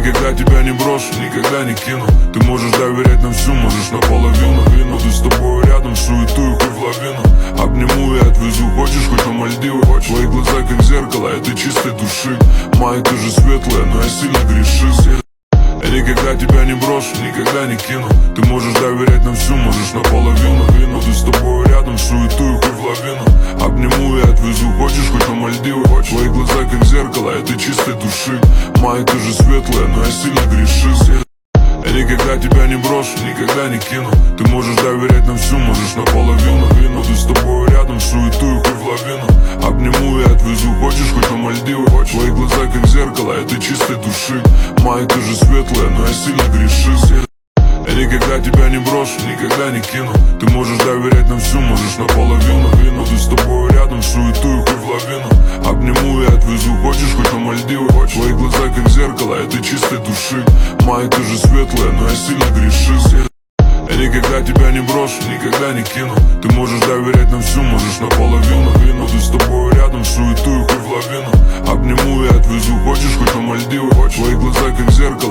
никогда тебя не брошу, никогда не кину. Ты можешь доверять нам всю, можешь наполовину. Буду с тобой рядом, суетую хоть в лавину. Обниму и отвезу, хочешь хоть на Мальдивы. Твои глаза как зеркало, это чистой души. Мои тоже светлые, но я сильно грешил. Я никогда тебя не брошу, никогда не кину. Ты можешь доверять нам всю, можешь наполовину. Буду с тобой рядом, суетую хоть в лавину. Обниму и отвезу, хочешь хоть на Мальдивы. Твои глаза как зеркало, это чистой души. Мои тоже светлые, но я сильно грешил. Я никогда тебя не брошу, никогда не кину. Ты можешь доверять нам всю, можешь наполовину. Буду с тобой рядом, суетую хоть в лавину. Обниму и отвезу, хочешь хоть на Мальдивы. Твои глаза как зеркало, это чистой души. Мои тоже светлые, но я сильно грешил. Я никогда тебя не брошу, никогда не кину. Ты можешь доверять нам всю, можешь наполовину. Буду с тобой рядом, суетую хоть в лавину. Обниму и отвезу, хочешь хоть на Мальдивы. Твои глаза как зеркало, это чистой души. Мои тоже светлые, но я сильно грешил. Я никогда тебя не брошу, никогда не кину. Ты можешь доверять нам всю, можешь наполовину. Буду с тобой рядом, суетую хоть в лавину. Обниму и отвезу, хочешь хоть на Мальдивы. Твои глаза как зеркало.